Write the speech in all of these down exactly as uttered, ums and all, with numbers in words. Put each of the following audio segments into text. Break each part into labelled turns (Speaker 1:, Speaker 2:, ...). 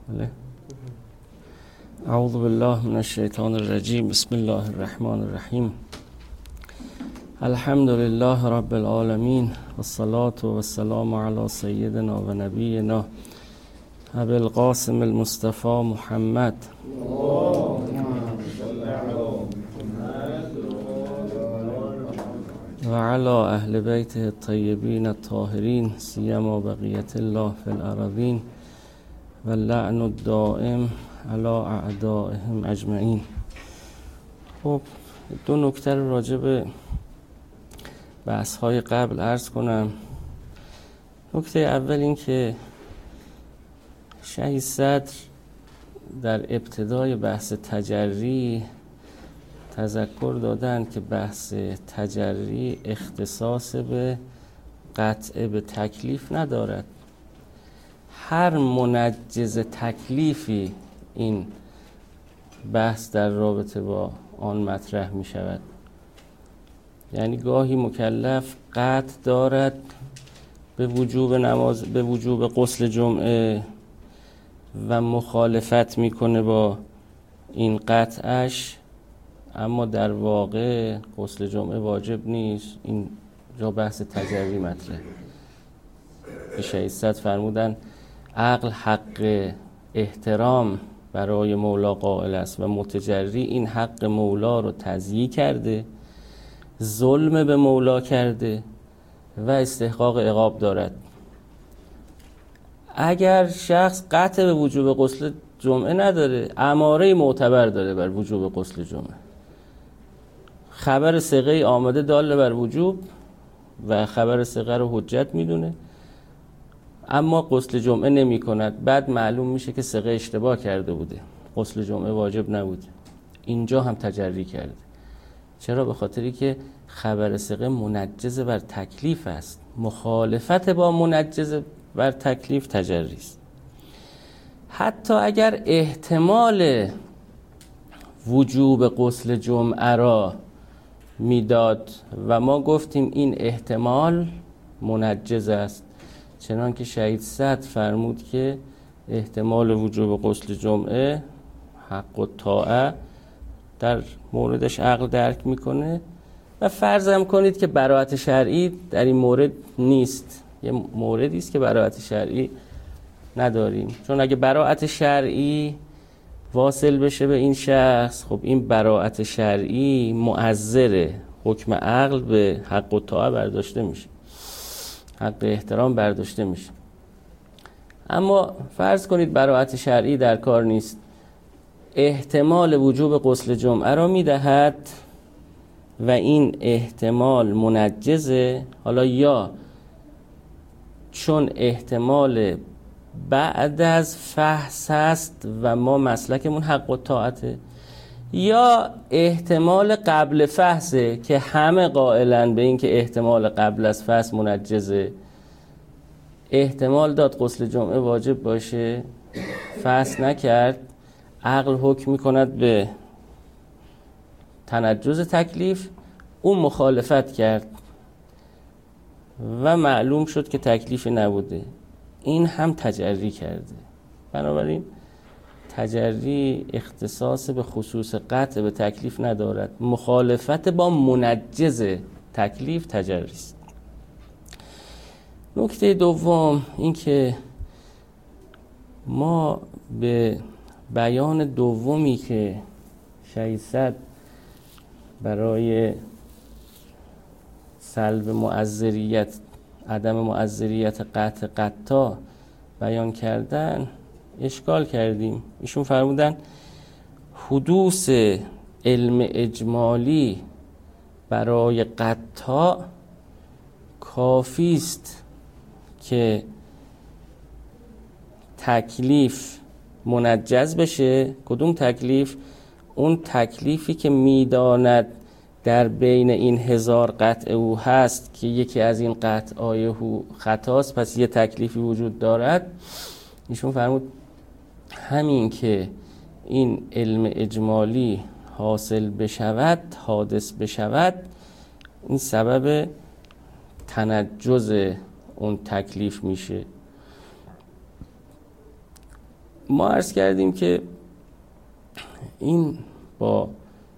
Speaker 1: بله. اعوذ بالله من الشیطان الرجیم. بسم الله الرحمن الرحیم. الحمد لله رب العالمین والصلاة والسلام علی سیدنا و نبینا ابی القاسم المصطفى محمد و علی اهل بیته الطیبین الطاهرین سیما بقیت الله فی الارضین و اللعن الدائم علی اعدائهم اجمعین. خب دو نکته راجع به بحث های قبل عرض کنم. نکته اول این که شهید صدر در ابتدای بحث تجری تذکر دادند که بحث تجری اختصاص به قطع به تکلیف ندارد. هر منجز تکلیفی این بحث در رابطه با آن مطرح می شود. یعنی گاهی مکلف قطع دارد به وجوب نماز، به وجوب غسل جمعه و مخالفت میکنه با این قطعش، اما در واقع غسل جمعه واجب نیست. این جا بحث تجری مطرح. شهید صدر فرمودن عقل حق احترام برای مولا قائل است و متجری این حق مولا رو تضییع کرده، ظلم به مولا کرده و استحقاق عقاب دارد. اگر شخص قطع به وجوب غسل جمعه نداره، اماره معتبر داره بر وجوب غسل جمعه، خبر ثقه آمده داله بر وجوب و خبر ثقه رو حجت میدونه، اما غسل جمعه نمی کند، بعد معلوم میشه که ثقه اشتباه کرده بوده، غسل جمعه واجب نبود، اینجا هم تجری کرده. چرا؟ به خاطری که خبر ثقه منجز بر تکلیف است. مخالفت با منجز بر تکلیف تجری است. حتی اگر احتمال وجوب غسل جمعه را میداد و ما گفتیم این احتمال منجز است، چنان که شهید صدر فرمود که احتمال وجوب غسل جمعه حق و طاعه در موردش عقل درک میکنه و فرض هم کنید که براءت شرعی در این مورد نیست. یه موردی است که براءت شرعی نداریم، چون اگه براءت شرعی واصل بشه به این شخص، خب این براءت شرعی مؤثره، حکم عقل به حق و طاعه برداشته میشه، حق احترام برداشته میشه. اما فرض کنید براءت شرعی در کار نیست، احتمال وجوب غسل جمعه را میدهد و این احتمال منجزه. حالا یا چون احتمال بعد از فحص است و ما مسلکمون حق و طاعته، یا احتمال قبل فحصه که همه قائلن به این که احتمال قبل از فحص منجزه. احتمال داد غسل جمعه واجب باشه، فحص نکرد، عقل حکم میکند به تنجز تکلیف، اون مخالفت کرد و معلوم شد که تکلیفی نبوده، این هم تجری کرده. بنابراین تجری اختصاص به خصوص قطع به تکلیف ندارد. مخالفت با منجز تکلیف تجری است. نکته دوم این که ما به بیان دومی که شهید صدر برای سلب معذریت، عدم معذریت قطع قطع بیان کردن اشکال کردیم. ایشون فرمودن حدوث علم اجمالی برای قطع کافی است که تکلیف منجز بشه. کدوم تکلیف؟ اون تکلیفی که میداند در بین این هزار قطع او هست که یکی از این قطعای او خطاست، پس یه تکلیفی وجود دارد. ایشون فرمود همین که این علم اجمالی حاصل بشود، حادث بشود، این سبب تنجز اون تکلیف میشه. ما عرض کردیم که این با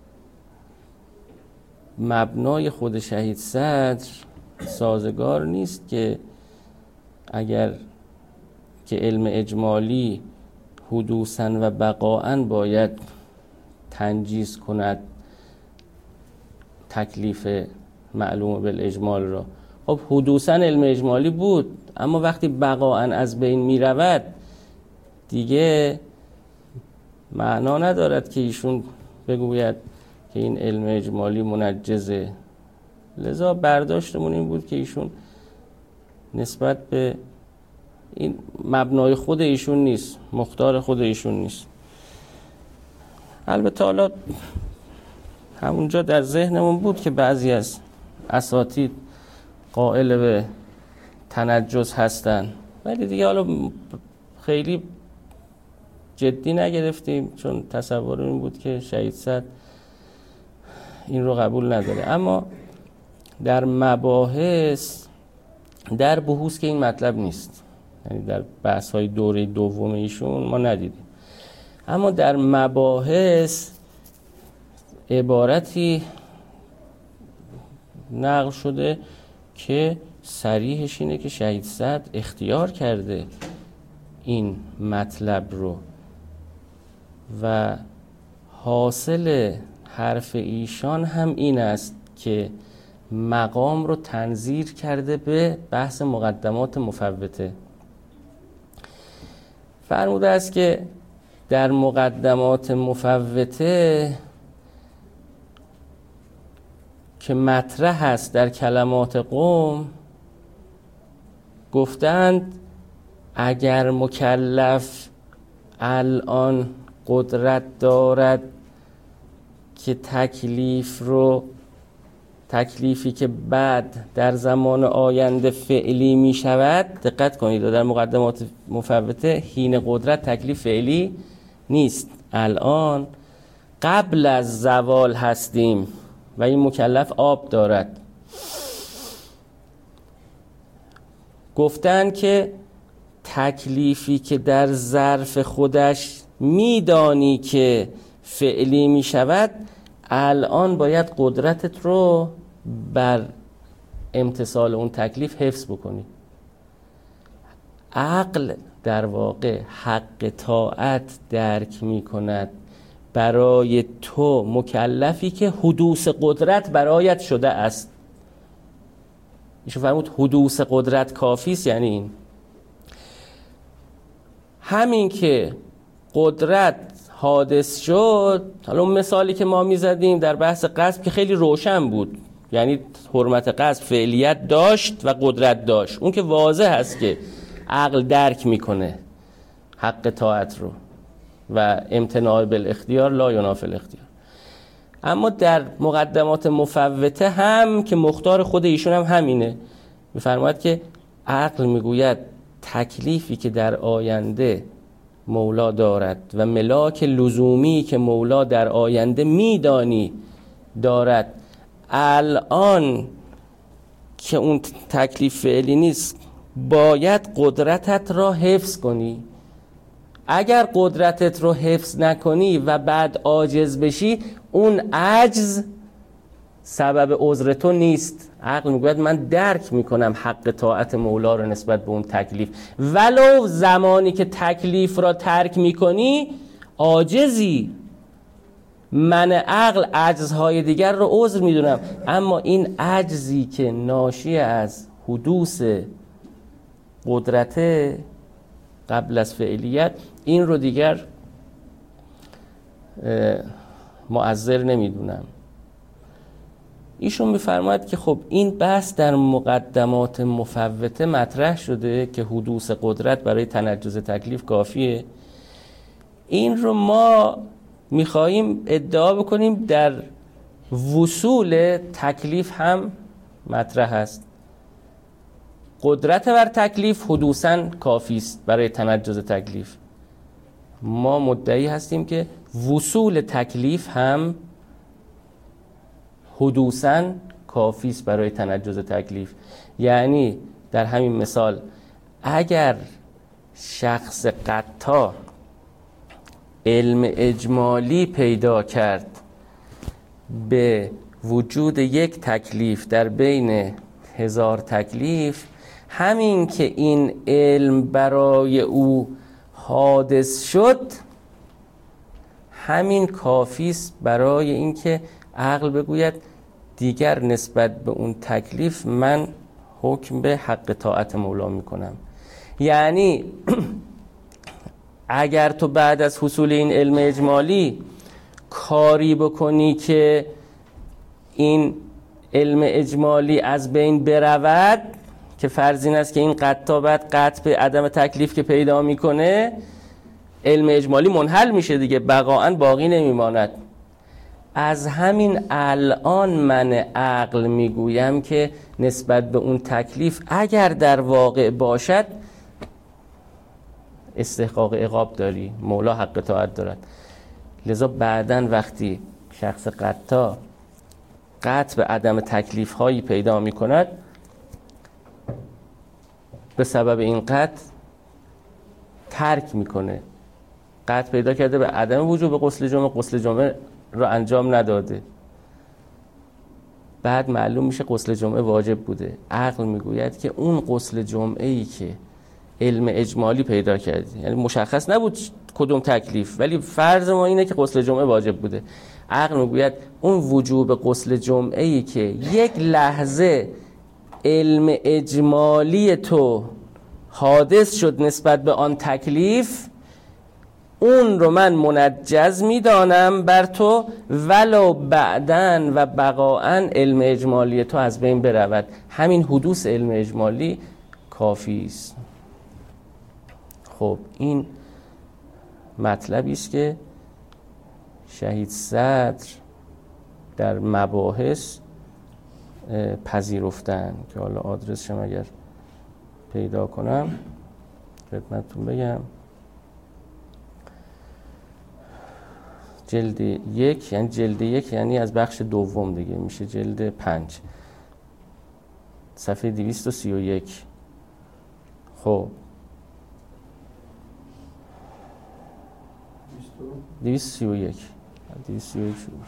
Speaker 1: مبنای خود شهید صدر سازگار نیست که اگر که علم اجمالی حدوثاً و بقاءً باید تنجیز کند تکلیف معلوم بالاجمال را. خب حدوثاً علم اجمالی بود، اما وقتی بقاءً از بین می رود دیگه معنا ندارد که ایشون بگوید که این علم اجمالی منجزه. لذا برداشتمون این بود که ایشون نسبت به این مبنای خود ایشون نیست، مختار خود ایشون نیست. البته حالا همونجا در ذهنمون بود که بعضی از اساتید قائل به تنجس هستن، ولی دیگه حالا خیلی جدی نگرفتیم، چون تصور این بود که شهید صدر این رو قبول نداره. اما در مباحث در بحوث که این مطلب نیست، یعنی در بحث های دوره دوم ایشون ما ندیدیم، اما در مباحث عبارتی نقل شده که صریحش اینه که شهید صدر اختیار کرده این مطلب رو و حاصل حرف ایشان هم این است که مقام رو تنظیر کرده به بحث مقدمات مفوته. فرموده است که در مقدمات مفوته که مطرح است در کلمات قوم، گفتند اگر مکلف الان قدرت دارد که تکلیف رو تکلیفی که بعد در زمان آینده فعلی می شود، دقت کنید در مقدمات مفوته حین قدرت تکلیف فعلی نیست، الان قبل از زوال هستیم و این مکلف آب دارد. گفتن که تکلیفی که در ظرف خودش میدانی که فعلی می شود، الان باید قدرتت رو بر امتثال اون تکلیف حفظ بکنی. عقل در واقع حق طاعت درک می کند برای تو مکلفی که حدوث قدرت برایت شده است. ایشون فرمود حدوث قدرت کافی است، یعنی این همین که قدرت حادث شد. حالا اون مثالی که ما میزدیم در بحث قصب که خیلی روشن بود، یعنی حرمت قصب فعلیت داشت و قدرت داشت، اون که واضح هست که عقل درک میکنه حق طاعت رو و امتناع بالاختیار لا ینافی الاختیار. اما در مقدمات مفوته هم که مختار خود ایشون هم همینه، میفرماید که عقل میگوید تکلیفی که در آینده مولا دارد و ملاک لزومی که مولا در آینده میدانی دارد، الان که اون تکلیف فعلی نیست باید قدرتت را حفظ کنی. اگر قدرتت رو حفظ نکنی و بعد عاجز بشی، اون عجز سبب عذر تو نیست. عقل میگوید من درک میکنم حق طاعت مولا رو نسبت به اون تکلیف، ولو زمانی که تکلیف را ترک میکنی عاجزی. من عقل عجزهای دیگر رو عذر میدونم، اما این عجزی که ناشی از حدوث قدرت قبل از فعلیت، این رو دیگر معذر نمیدونم. ایشون میفرماید که خب این بحث در مقدمات مفوته مطرح شده که حدوث قدرت برای تنجز تکلیف کافیه. این رو ما میخواییم ادعا بکنیم در وصول تکلیف هم مطرح است. قدرت بر تکلیف حدوثاً کافی است برای تنجز تکلیف. ما مدعی هستیم که وصول تکلیف هم حدوثاً کافی است برای تنجز تکلیف. یعنی در همین مثال اگر شخص قطاع علم اجمالی پیدا کرد به وجود یک تکلیف در بین هزار تکلیف، همین که این علم برای او حادث شد همین کافیست برای اینکه عقل بگوید دیگر نسبت به اون تکلیف من حکم به حق طاعت مولا میکنم. یعنی اگر تو بعد از حصول این علم اجمالی کاری بکنی که این علم اجمالی از بین برود، که فرض این است که این قطع بعد قطع به عدم تکلیف که پیدا میکنه، علم اجمالی منحل میشه دیگه، بقاعاً باقی نمیماند. از همین الان من عقل میگویم که نسبت به اون تکلیف اگر در واقع باشد استحقاق عقاب داری، مولا حق طاعت دارد. لذا بعداً وقتی شخص قطع قطع به عدم تکلیف هایی پیدا می کند، به سبب این قطع ترک میکنه. قطع پیدا کرده به عدم وجوب غسل جمعه، غسل جمعه را انجام نداده، بعد معلوم میشه غسل جمعه واجب بوده. عقل میگوید که اون غسل جمعه ای که علم اجمالی پیدا کردی، یعنی مشخص نبود کدوم تکلیف، ولی فرض ما اینه که غسل جمعه واجب بوده، عقل میگوید اون وجوب غسل جمعه ای که یک لحظه علم اجمالی تو حادث شد نسبت به آن تکلیف، اون رو من منجز میدانم بر تو ولو بعدن و بقاعن علم اجمالی تو از بین برود. همین حدوث علم اجمالی کافی است. خب این مطلبی است که شهید صدر در مباحث پذیرفتن که حالا آدرسشم اگر پیدا کنم خدمتتون بگم. جلد یک، یعنی جلد یک یعنی از بخش دوم دیگه میشه جلد پنج، صفحه دویست و سی و یک. خب دویست و سی و یک دویست و سی و یک شروع.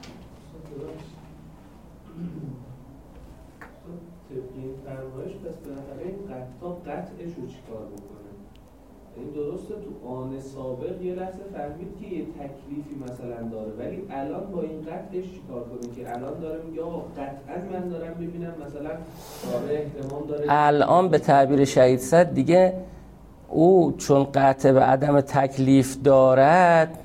Speaker 2: این فرمایش پس بالاخره این قطع قطعش رو چیکار بکنه؟ این درسته تو آن سابق یه لحظه فهمید که یه تکلیفی مثلا داره، ولی الان با این قطعش چیکار کنه که الان داره میگه آقا قطعا من دارم ببینم مثلا داره احتمال داره.
Speaker 1: الان به تعبیر شهید صدر دیگه او چون قطع به عدم تکلیف دارد،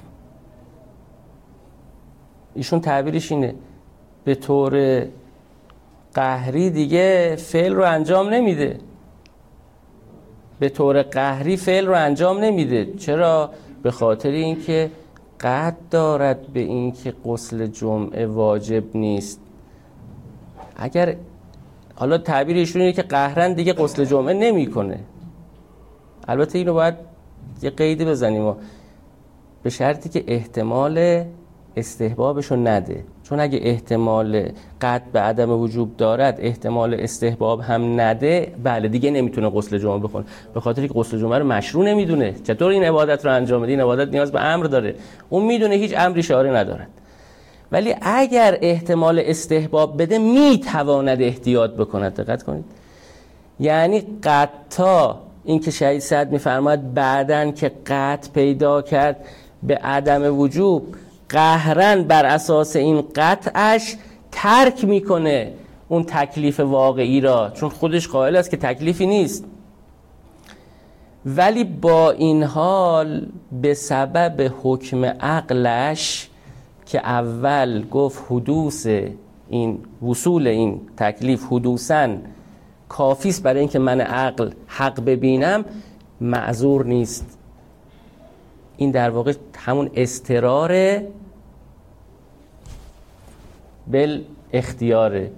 Speaker 1: ایشون تعبیرش اینه به طور قهری دیگه فعل رو انجام نمیده، به طور قهری فعل رو انجام نمیده. چرا؟ به خاطر اینکه قطع دارد به اینکه غسل جمعه واجب نیست. اگر حالا تعبیر ایشون اینه که قهرن دیگه غسل جمعه نمیکنه، البته اینو باید یه قیدی بزنیم و به شرطی که احتمال استحبابشو نده، چون اگه احتمال قطع به عدم وجوب دارد احتمال استحباب هم نده، بله دیگه نمیتونه غسل جمعه بخونه، به خاطر که غسل جمعه رو مشروع نمیدونه. چطور این عبادت رو انجام بده؟ این عبادت نیاز به امر داره، اون میدونه هیچ امری شارع ندارد. ولی اگر احتمال استحباب بده میتواند احتیاط بکند. دقت کنید، یعنی قطع این که شهید صدر میفرماید بعدن که قطع پیدا کرد به عدم وجوب، قهرن بر اساس این قطعش ترک میکنه اون تکلیف واقعی را، چون خودش قائل است که تکلیفی نیست. ولی با این حال به سبب حکم عقلش که اول گفت حدوث این وصول این تکلیف حدوثاً کافیست برای اینکه من عقل حق ببینم، معذور نیست. این در واقع همون استرار بل اختیاره.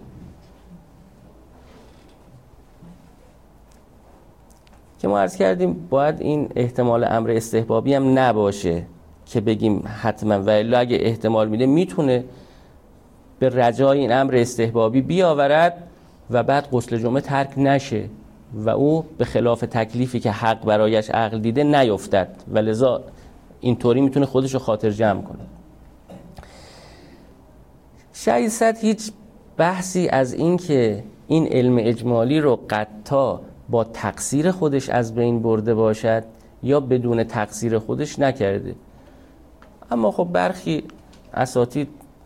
Speaker 1: که ما عرض کردیم باید این احتمال امر استحبابی هم نباشه که بگیم حتما، ولی اگه احتمال میده میتونه به رجای این امر استحبابی بیاورد و بعد غسل جمعه ترک نشه و او به خلاف تکلیفی که حق برایش عقل دیده نیفتد. و لذا اینطوری میتونه خودش رو خاطر جمع کنه. شهید صدر هیچ بحثی از این که این علم اجمالی رو قطعا با تقصیر خودش از بین برده باشد یا بدون تقصیر خودش نکرده. اما خب برخی اساتید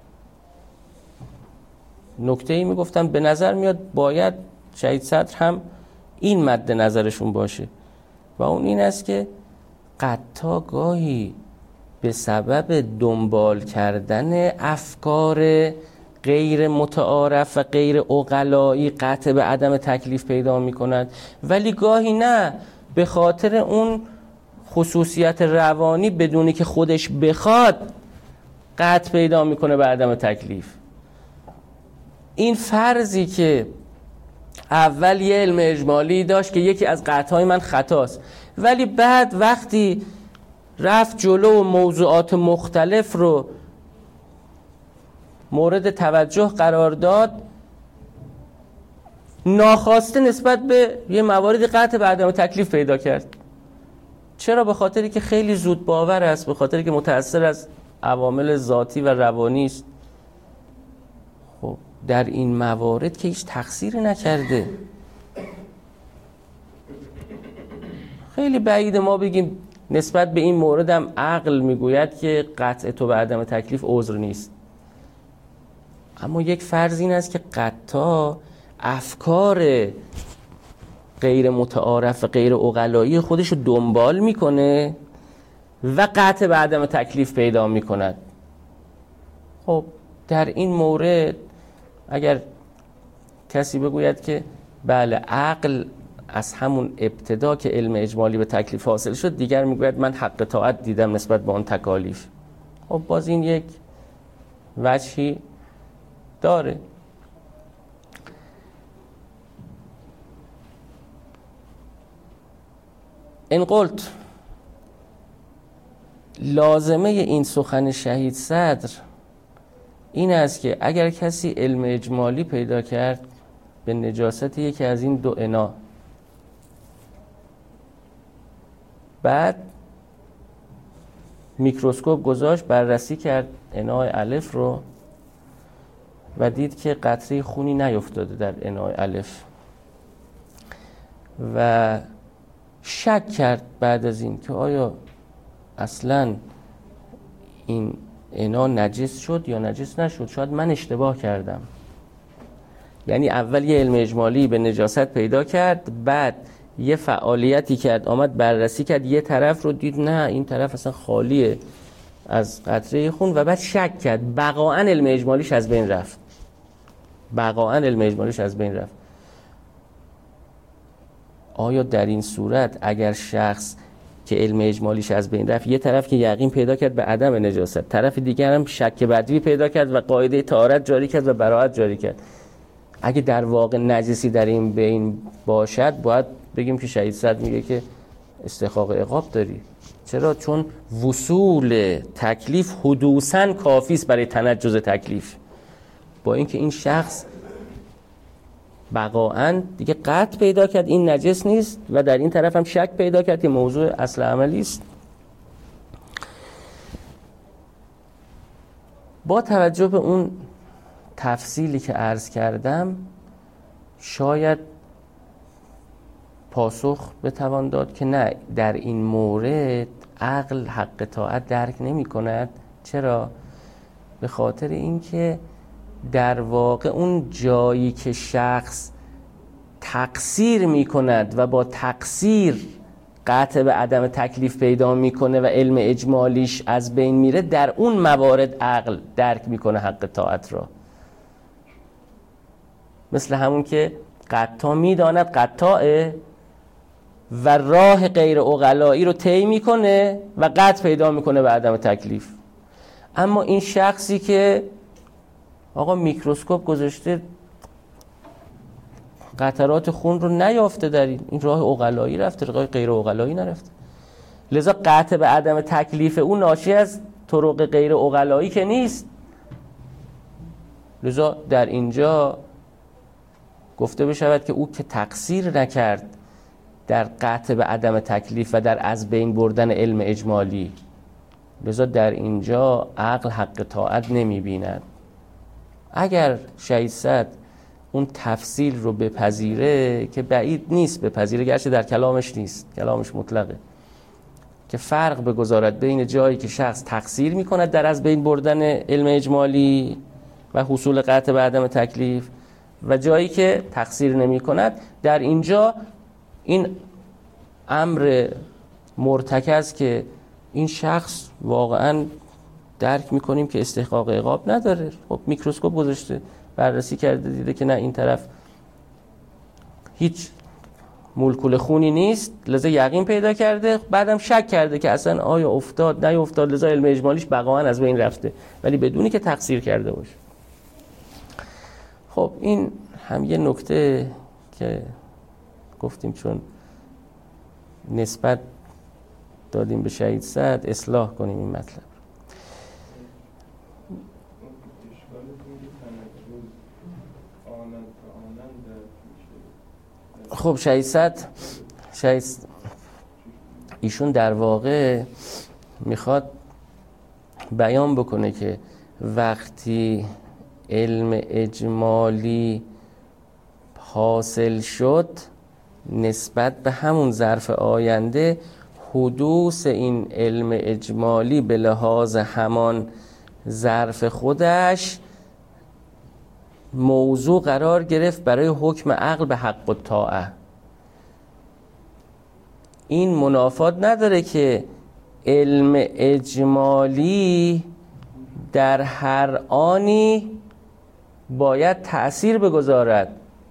Speaker 1: نکته‌ای میگفتن به نظر میاد باید شهید صدر هم این مد نظرشون باشه و اون این است که قطعا گاهی به سبب دنبال کردن افکار غیر متعارف و غیر عقلایی قطع به عدم تکلیف پیدا می کند، ولی گاهی نه، به خاطر اون خصوصیت روانی بدونی که خودش بخواد قطع پیدا میکنه به عدم تکلیف. این فرضی که اول یه علم اجمالی داشت که یکی از قطعهای من خطاست، ولی بعد وقتی رفت جلو و موضوعات مختلف رو مورد توجه قرار داد، ناخواسته نسبت به یه مواردی قطع به عدم تکلیف پیدا کرد. چرا؟ به خاطری که خیلی زود باور است، به خاطری که متأثر از عوامل ذاتی و روانی است. خب در این موارد که هیچ تقصیری نکرده. خیلی بعید ما بگیم نسبت به این مورد هم عقل میگوید که قطع تو به عدم تکلیف عذر نیست. اما یک فرض این است که قطعا افکار غیر متعارف و غیر عقلایی خودش رو دنبال میکنه و قطع به عدم تکلیف پیدا میکند. خب در این مورد اگر کسی بگوید که بله عقل از همون ابتدا که علم اجمالی به تکلیف حاصل شد دیگر میگوید من حق طاعت دیدم نسبت به اون تکالیف، خب باز این یک وجهی داره. این قلت لازمه این سخن شهید صدر این است که اگر کسی علم اجمالی پیدا کرد به نجاست یکی از این دو انا، بعد میکروسکوپ گذاشت بررسی کرد انای الف رو و دید که قطره خونی نیفتاده در انای الف و شک کرد بعد از این که آیا اصلا این انا نجس شد یا نجس نشد، شاید من اشتباه کردم. یعنی اول یه علم اجمالی به نجاست پیدا کرد، بعد یه فعالیتی کرد، آمد بررسی کرد یه طرف رو، دید نه این طرف اصلا خالیه از قطره خون و بعد شک کرد، بقاعاً علم اجمالیش از بین رفت. بقاعاً علم اجمالیش از بین رفت. آیا در این صورت اگر شخص که علم اجمالیش از بین رفت یه طرف که یقین پیدا کرد به عدم نجاست، طرف دیگر هم شک بدوی پیدا کرد و قاعده طهارت جاری کرد و براءت جاری کرد، اگه در واقع نجسی در این بین باشد باید بگیم که شهید صدر میگه که استحقاق عقاب داری. چرا؟ چون وصول تکلیف حدوثاً کافی است برای تنجز تکلیف، با اینکه این شخص بقاعاً دیگه قطع پیدا کرد این نجس نیست و در این طرف هم شک پیدا کرد که موضوع اصل عملی است. با توجه به اون تفصیلی که عرض کردم شاید پاسخ بتوان داد که نه، در این مورد عقل حق طاعت درک نمی کند. چرا؟ به خاطر اینکه در واقع اون جایی که شخص تقصیر می کند و با تقصیر قطع به عدم تکلیف پیدا می کنه و علم اجمالیش از بین میره، در اون موارد عقل درک می کنه حق طاعت را. مثل همون که قطاع می داند قطاعه و راه غیر عقلایی رو طی می کنه و قطع پیدا می کنه به عدم تکلیف. اما این شخصی که آقا میکروسکوپ گذاشته قطرات خون رو نیافته، در این این راه عقلایی رفته، راه غیر عقلایی نرفته، لذا قطع به عدم تکلیف اون ناشی از طرق غیر عقلایی که نیست. لذا در اینجا گفته بشود که او که تقصیر نکرد در قطع به عدم تکلیف و در از بین بردن علم اجمالی، لذا در اینجا عقل حق طاعت نمی بیند. اگر شهید صدر اون تفصیل رو بپذیره که بعید نیست بپذیره، گرچه در کلامش نیست، کلامش مطلقه، که فرق بگذارد بین جایی که شخص تقصیر میکند در از بین بردن علم اجمالی و حصول قطع به عدم تکلیف و جایی که تقصیر نمی کند، در اینجا این امر مرتکز که این شخص واقعا درک میکنیم که استحقاق عقاب نداره. خب میکروسکوپ گذاشته، بررسی کرده، دیده که نه این طرف هیچ مولکول خونی نیست، لذا یقین پیدا کرده، بعدم شک کرده که اصلا آیا افتاد نه افتاد، لذا علم اجمالیش بقاً از بین رفته، ولی بدونی که تقصیر کرده باشه. خب این هم یه نکته که گفتیم چون نسبت دادیم به شهید صدر اصلاح کنیم این مطلب. خب شهید صدر شهید ایشون در واقع میخواد بیان بکنه که وقتی علم اجمالی حاصل شد نسبت به همون ظرف آینده حدوث این علم اجمالی به لحاظ همان ظرف خودش موضوع قرار گرفت برای حکم عقل به حق و طاعه. این منافات نداره که علم اجمالی در هر آنی باید تأثیر بگذارد.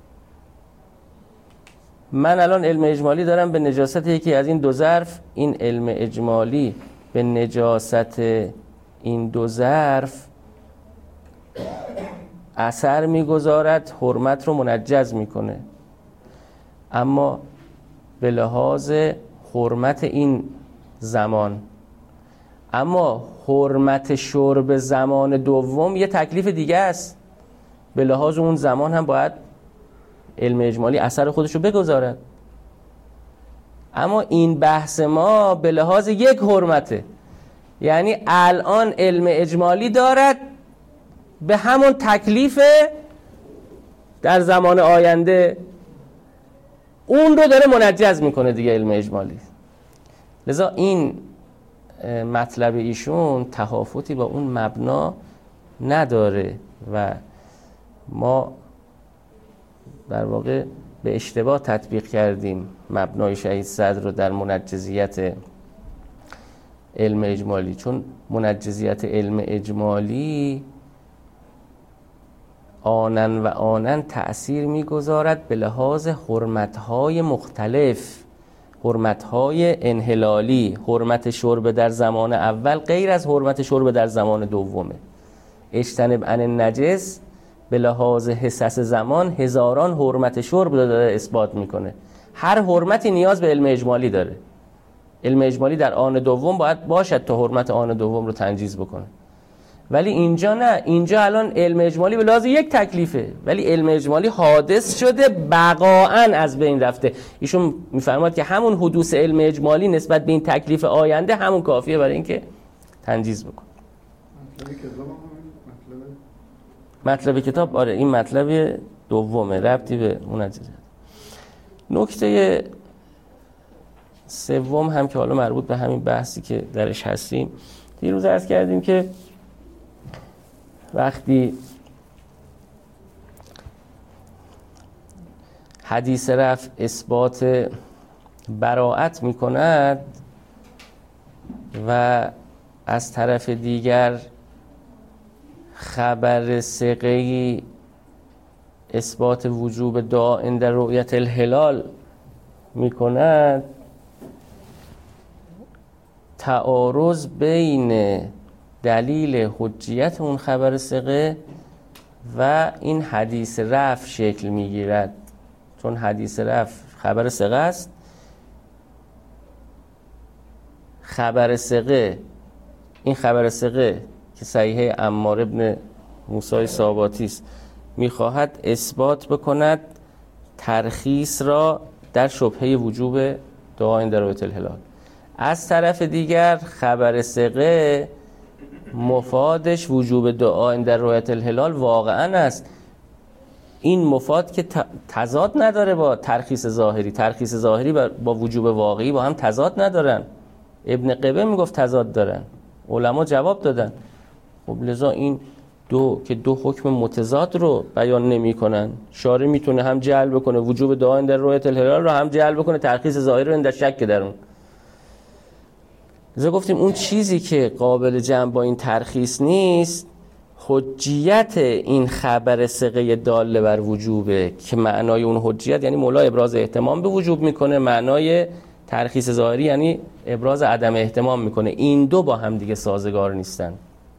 Speaker 1: من الان علم اجمالی دارم به نجاست یکی از این دو ظرف، این علم اجمالی به نجاست این دو ظرف اثر میگذارد، حرمت رو منجز میکنه، اما به لحاظ حرمت این زمان. اما حرمت شرب زمان دوم یه تکلیف دیگه است، به لحاظ اون زمان هم باید علم اجمالی اثر خودش رو بگذارد. اما این بحث ما به لحاظ یک حرمته، یعنی الان علم اجمالی دارد به همون تکلیف در زمان آینده اون رو داره منجز میکنه دیگه علم اجمالی. لذا این مطلب ایشون تهافتی با اون مبنا نداره و ما در واقع به اشتباه تطبیق کردیم مبنای شهید صدر رو در منجزیت علم اجمالی، چون منجزیت علم اجمالی آنن و آنن تأثیر میگذارد به لحاظ حرمتهای مختلف، حرمتهای انحلالی. حرمت شرب در زمان اول غیر از حرمت شرب در زمان دومه. اجتنب عن النجس به لحاظ حسس زمان هزاران حرمت شرب داره اثبات میکنه. هر حرمتی نیاز به علم اجمالی داره. علم اجمالی در آن دوم باید باشد تا حرمت آن دوم رو تنجیز بکنه، ولی اینجا نه. اینجا الان علم اجمالی به لحاظ یک تکلیفه، ولی علم اجمالی حادث شده، بقاعاً از بین رفته. ایشون میفرماد که همون حدوث علم اجمالی نسبت به این تکلیف آینده همون کافیه برای اینکه تنجیز بکنه. مطلب کتاب آره این مطلب دومه، ربطی به منجزیت. نکته سوم هم که حالا مربوط به همین بحثی که درش هستیم، دیروز عرض کردیم که وقتی حدیث رفع اثبات براءت می کند و از طرف دیگر خبر ثقه‌ای اثبات وجوب دعا عند رؤیت الهلال می کند، تعارض بین دلیل حجیت اون خبر ثقه و این حدیث رفع شکل میگیرد. چون حدیث رفع خبر ثقه است، خبر ثقه این خبر ثقه که صحیح عمار ابن موسی ساباتی است میخواهد اثبات بکند ترخیص را در شبهه وجوب دعا عند رؤیت الهلال. از طرف دیگر خبر ثقه مفادش وجوب دعا در رؤیت الهلال واقعا است. این مفاد که تضاد نداره با ترخیص ظاهری. ترخیص ظاهری با وجوب واقعی با هم تضاد ندارن. ابن قبه میگفت تضاد دارن، علما جواب دادن. خب لذا این دو که دو حکم متضاد رو بیان نمی کنن. شارع میتونه هم جعل بکنه وجوب دعا در رؤیت الهلال رو، هم جعل بکنه ترخیص ظاهری رو در شک در اون. لذا گفتیم اون چیزی که قابل جمع با این ترخیص نیست حجیت این خبر ثقه داله بر وجوبه، که معنای اون حجیت یعنی مولا ابراز اهتمام به وجوب میکنه، معنای ترخیص ظاهری یعنی ابراز عدم اهتمام میکنه. این دو با هم دیگه سازگار نیستن.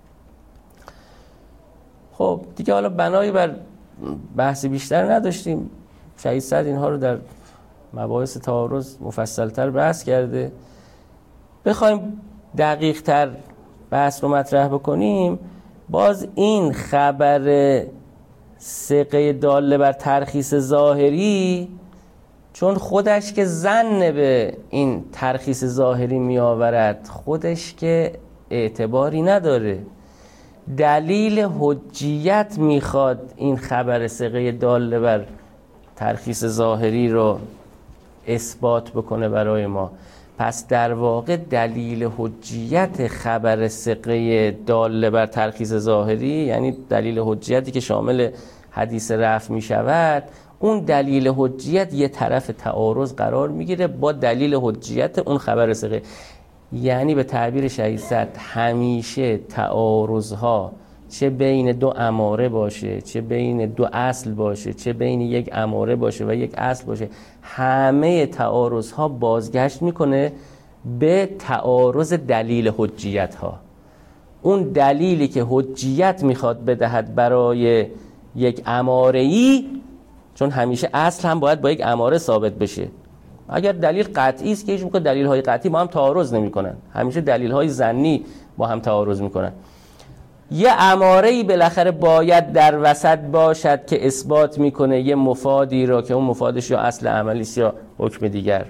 Speaker 1: خب دیگه حالا بنایی بر بحث بیشتر نداشتیم. شهید صدر اینها رو در مباحث تعارض مفصلتر بحث کرده. بخوایم دقیق تر بحث رو مطرح بکنیم، باز این خبر ثقه داله بر ترخیص ظاهری چون خودش که ظن به این ترخیص ظاهری می آورد، خودش که اعتباری نداره. دلیل حجیت میخواد این خبر ثقه داله بر ترخیص ظاهری رو اثبات بکنه برای ما. پس در واقع دلیل حجیت خبر ثقه داله بر ترخیص ظاهری، یعنی دلیل حجیتی که شامل حدیث رفع می شود، اون دلیل حجیت یه طرف تعارض قرار میگیره با دلیل حجیت اون خبر ثقه. یعنی به تعبیر شهید صدر همیشه تعارضها چه بین دو اماره باشه، چه بین دو اصل باشه، چه بین یک اماره باشه و یک اصل باشه، همه تعارضها بازگشت میکنه به تعارض دلیل حجیت ها. اون دلیلی که حجیت میخواد بدهد برای یک اماره‌ای، چون همیشه اصل هم باید با یک اماره ثابت بشه. اگر دلیل قطعی است که هیچ موقع دلیل های قطعی با هم تعارض نمیکنن، همیشه دلیل های ظنی با هم تعارض میکنن. یه اماره‌ای بالاخره باید در وسط باشد که اثبات میکنه یه مفادی را که اون مفادش یا اصل عملی است یا حکم دیگر.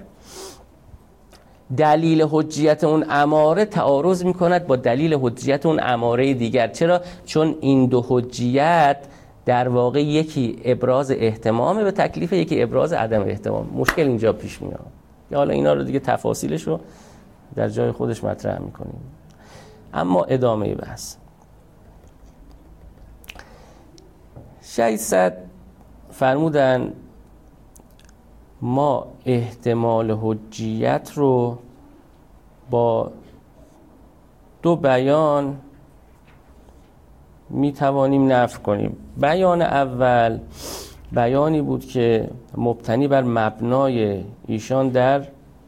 Speaker 1: دلیل حجیت اون اماره تعارض میکند با دلیل حجیت اون اماره دیگر. چرا؟ چون این دو حجیت در واقع یکی ابراز اهتمامه به تکلیف، یکی ابراز عدم اهتمام. مشکل اینجا پیش میاد. حالا اینا رو دیگه تفاصیلش رو در جای خودش مطرح میکنیم. اما ادامه بحث. شهید صدر فرمودن ما احتمال حجیت رو با دو بیان می توانیم نفی کنیم. بیان اول بیانی بود که مبتنی بر مبنای ایشان در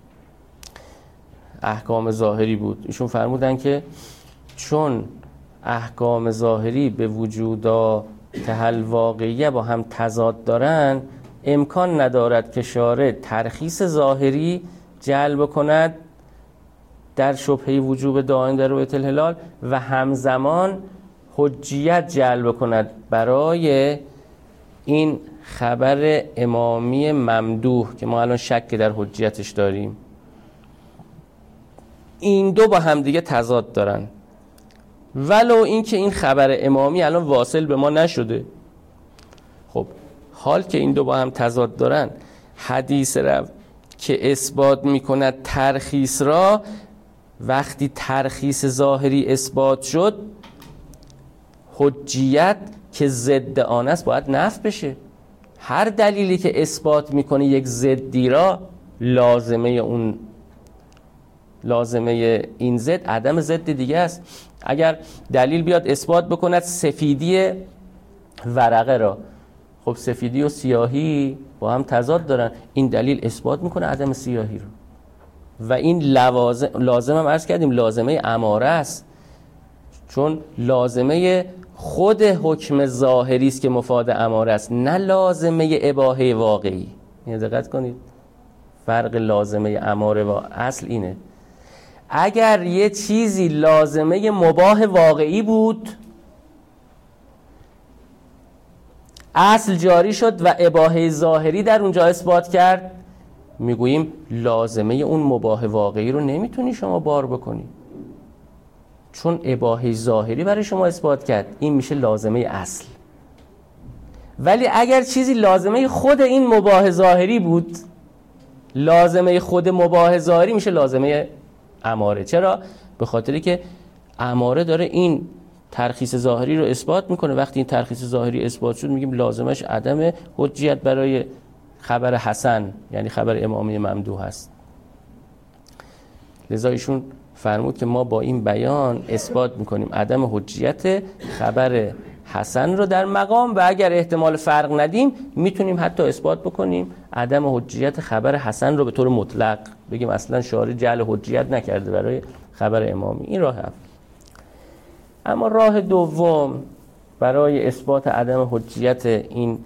Speaker 1: احکام ظاهری بود. ایشون فرمودن که چون احکام ظاهری به وجودا تحل واقعیه با هم تضاد دارن، امکان ندارد که شارع ترخیص ظاهری جلب کند در شبهه وجوب داعین در رؤیت الهلال و همزمان حجیت جلب کند برای این خبر امامی ممدوح که ما الان شک در حجیتش داریم. این دو با هم دیگه تضاد دارن، ولو اینکه این خبر امامی الان واصل به ما نشده. خب حال که این دو با هم تضاد دارن، حدیث رو که اثبات میکند ترخیص را، وقتی ترخیص ظاهری اثبات شد، حجیت که ضد آن است باید نفی بشه. هر دلیلی که اثبات میکنه یک ضدی را، لازمه اون لازمه این ضد عدم ضد دیگه است. اگر دلیل بیاد اثبات بکند سفیدی ورقه را، خب سفیدی و سیاهی با هم تضاد دارن، این دلیل اثبات میکنه عدم سیاهی رو و این لوازم لازم هم عرض کردیم لازمه اماره است، چون لازمه خود حکم ظاهری است که مفاد اماره است، نه لازمه اباحه واقعی. این دقت کنید، فرق لازمه اماره و اصل اینه. اگر یه چیزی لازمه مباح واقعی بود، اصل جاری شد و اباحه ظاهری در اونجا اثبات کرد، میگوییم لازمه اون مباح واقعی رو نمیتونی شما بار بکنی، چون اباحه ظاهری برای شما اثبات کرد، این میشه لازمه اصل. ولی اگر چیزی لازمه خود این مباح ظاهری بود، لازمه خود مباح ظاهری میشه لازمه اماره. چرا؟ به خاطری که اماره داره این ترخیص ظاهری رو اثبات میکنه. وقتی این ترخیص ظاهری اثبات شد میگیم لازمش عدم حجیت برای خبر حسن، یعنی خبر امامی ممدوح هست. لذا ایشون فرمود که ما با این بیان اثبات میکنیم عدم حجیت خبر حسن رو در مقام، و اگر احتمال فرق ندیم میتونیم حتی اثبات بکنیم عدم حجیت خبر حسن رو به طور مطلق، بگیم اصلا شارع جعل حجیت نکرده برای خبر امامی. این راه اول. اما راه دوم برای اثبات عدم حجیت این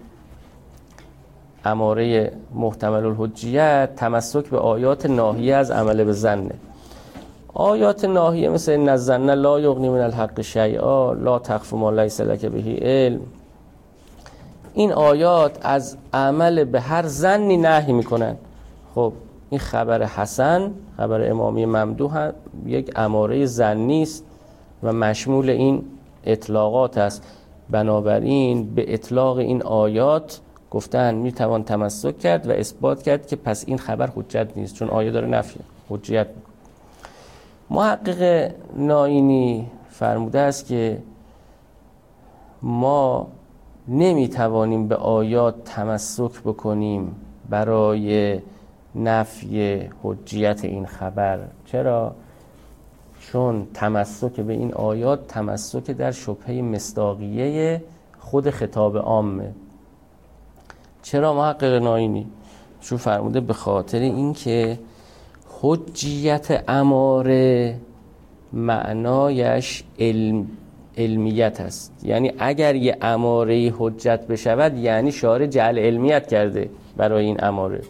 Speaker 1: اماره محتمل الحجیت تمسک به آیات ناهیه از عمل به ظن. آیات ناهیه مثل ان الظن لا یغنی من الحق شیئا، لا تخف ما لیس لک به علم، این آیات از عمل به هر ظنی نهی میکنن. خب این خبر حسن، خبر امامی ممدوح، یک اماره ظنی است و مشمول این اطلاقات است. بنابراین به اطلاق این آیات گفتن میتوان تمسک کرد و اثبات کرد که پس این خبر حجت نیست، چون آیه داره نفی حجیت میکنه. محقق نائینی فرموده است که ما نمیتوانیم به آیات تمسک بکنیم برای نفی حجیت این خبر. چرا؟ چون تمسک به این آیات تمسک در شبهه مصداقیه خود خطاب عامه. چرا محقق نائینی؟ چون فرموده به خاطر اینکه حجیت اماره معنایش علم علمیت است. یعنی اگر یه اماره حجت بشود یعنی شارع جعل علمیت کرده برای این اماره.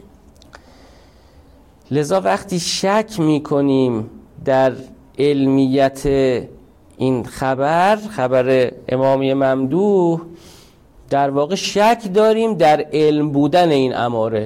Speaker 1: لذا وقتی شک میکنیم در علمیت این خبر، خبر امامی ممدوح، در واقع شک داریم در علم بودن این اماره.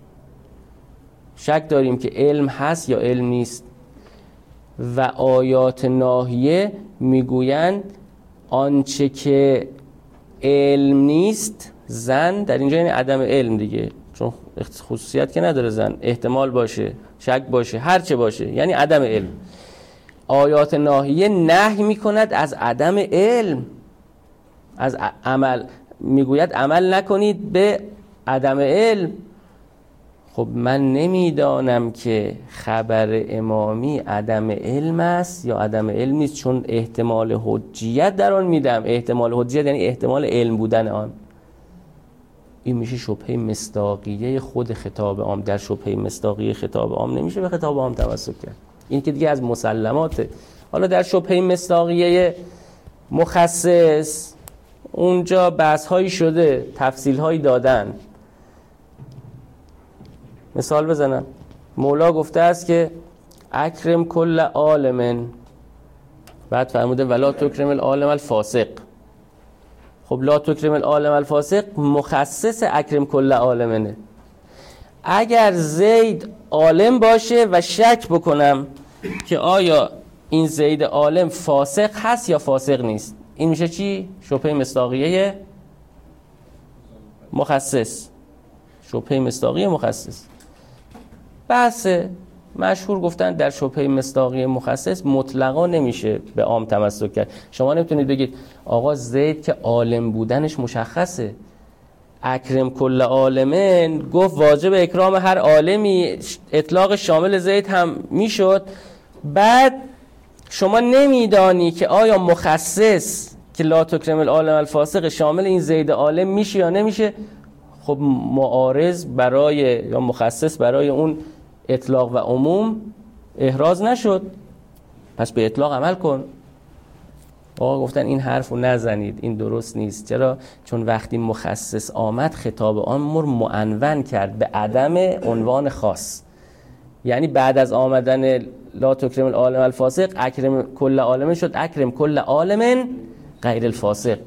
Speaker 1: شک داریم که علم هست یا علم نیست. و آیات ناهیه میگویند آنچه که علم نیست، زن در اینجا یعنی عدم علم دیگه، چون خصوصیت که نداره زن، احتمال باشه، شک باشه، هر چه باشه، یعنی عدم علم. آیات ناهیه نهی میکند از عدم علم، از عمل، میگوید عمل نکنید به عدم علم. خب من نمیدانم که خبر امامی عدم علم است یا عدم علم نیست، چون احتمال حجیت در آن میدم. احتمال حجیت یعنی احتمال علم بودن آن. این میشه شبهه مصداقیه خود خطاب عام. در شبهه مصداقیه خطاب عام نمیشه به خطاب عام تمسک کرد، این که دیگه از مسلماته. حالا در شبهه مصداقیه مخصص اونجا بحث هایی شده، تفصیل هایی دادن. مثال بزنم، مولا گفته است که اکرم کل عالم، بعد فرموده ولا تکرم العالم الفاسق. خب لا تکرم العالم الفاسق مخصص اکرم کل عالمنه. اگر زید عالم باشه و شک بکنم که آیا این زید عالم فاسق هست یا فاسق نیست، این میشه چی؟ شبهه مصداقیه مخصص. شبهه مصداقیه مخصص. بحث مشهور گفتن در شبهه مصداقیه مخصص مطلقا نمیشه به عام تمسک کرد. شما نمیتونید بگید آقا زید که عالم بودنش مشخصه، اکرم کل عالمن گفت واجب اکرام هر عالمی، اطلاق شامل زید هم میشد. بعد شما نمیدانی که آیا مخصص که لا تکرم العالم الفاسق شامل این زید عالم میشه یا نمیشه. خب معارض برای یا مخصص برای اون اطلاق و عموم احراز نشد، پس به اطلاق عمل کن. آقا گفتن این حرف رو نزنید، این درست نیست. چرا؟ چون وقتی مخصص آمد خطاب آمر معنون کرد به عدم عنوان خاص. یعنی بعد از آمدن لا تکرم العالم الفاسق اکرم کل عالم شد اکرم کل عالم غیر الفاسق.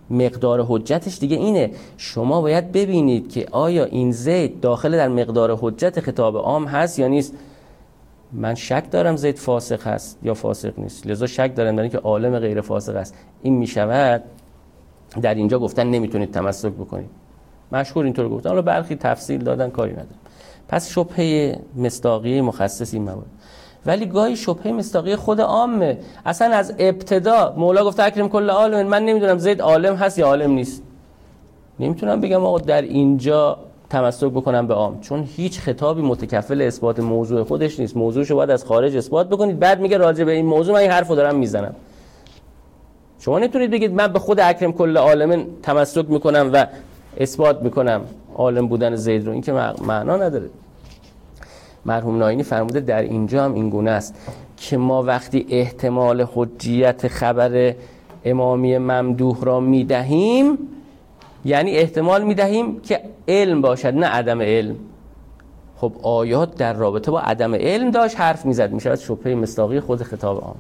Speaker 1: مقدار حجتش دیگه اینه. شما باید ببینید که آیا این زید داخل در مقدار حجت خطاب عام هست یا نیست. من شک دارم زید فاسق هست یا فاسق نیست، لذا شک دارم در اینکه عالم غیر فاسق است. این میشود در اینجا گفتن نمیتونید تمسک بکنید، مشهور اینطور گفتن، حالا برخی تفصیل دادن کاری ندارم. پس شبهه مصداقیه مخصص این موارد. ولی گاهی شبهه مصداقیه خود عامه. اصلا از ابتدا مولا گفت اکرم کل عالم، من نمیدونم زید عالم هست یا عالم نیست، نمیتونم بگم آقا در اینجا تمسک بکنم به عام، چون هیچ خطابی متکفل اثبات موضوع خودش نیست. موضوعشو باید از خارج اثبات بکنید، بعد میگه راجع به این موضوع من این حرفو دارم میزنم. شما نمیتونید بگید من به خود اکرم کل عالم تمسک میکنم و اثبات میکنم عالم بودن زید رو، این که معنا نداره. مرحوم ناینی فرموده در اینجا هم این گونه است که ما وقتی احتمال حجیت خبر امامی ممدوح را میدهیم، یعنی احتمال میدهیم که علم باشد نه عدم علم. خب آیات در رابطه با عدم علم داشت حرف میزد، میشود شبهه مصداقی خود خطاب عام.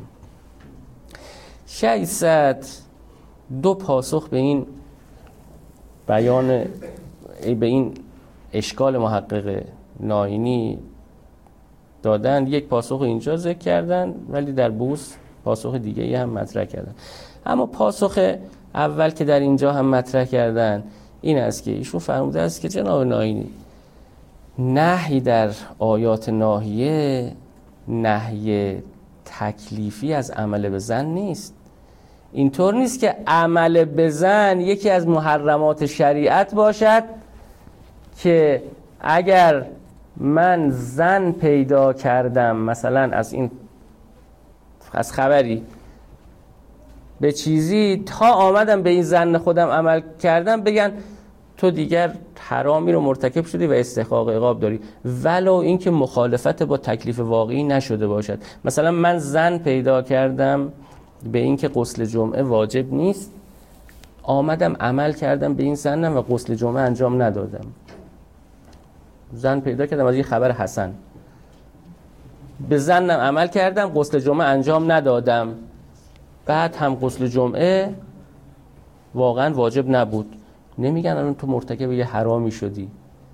Speaker 1: ششصد دو پاسخ به این بیان، به این اشکال محقق ناینی دادن. یک پاسخ اینجا ذکر کردن ولی در بوس پاسخ دیگه هم مطرح کردن. اما پاسخ اول که در اینجا هم مطرح کردن این است که ایشون فرموده است که جناب ناینی نهی در آیات ناهیه نهی تکلیفی از عمل به زن نیست. اینطور نیست که عمل به زن یکی از محرمات شریعت باشد که اگر من زن پیدا کردم، مثلا از این از خبری به چیزی تا آمدم به این زن خودم عمل کردم، بگن تو دیگر حرامی رو مرتکب شدی و استحقاق عقاب داری، ولو اینکه مخالفت با تکلیف واقعی نشده باشد. مثلا من زن پیدا کردم به اینکه غسل جمعه واجب نیست، آمدم عمل کردم به این زنم و غسل جمعه انجام ندادم. زن پیدا کردم از یه خبر حسن، به زنم عمل کردم، غسل جمعه انجام ندادم، بعد هم غسل جمعه واقعا واجب نبود، نمیگن الان تو مرتکب یه حرامی شدی.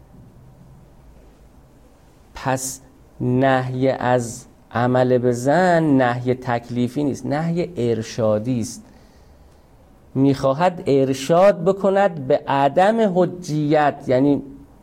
Speaker 1: پس نهی از عمل به زن نهی تکلیفی نیست، نهی ارشادی است. میخواهد ارشاد بکند به عدم حجیت، یعنی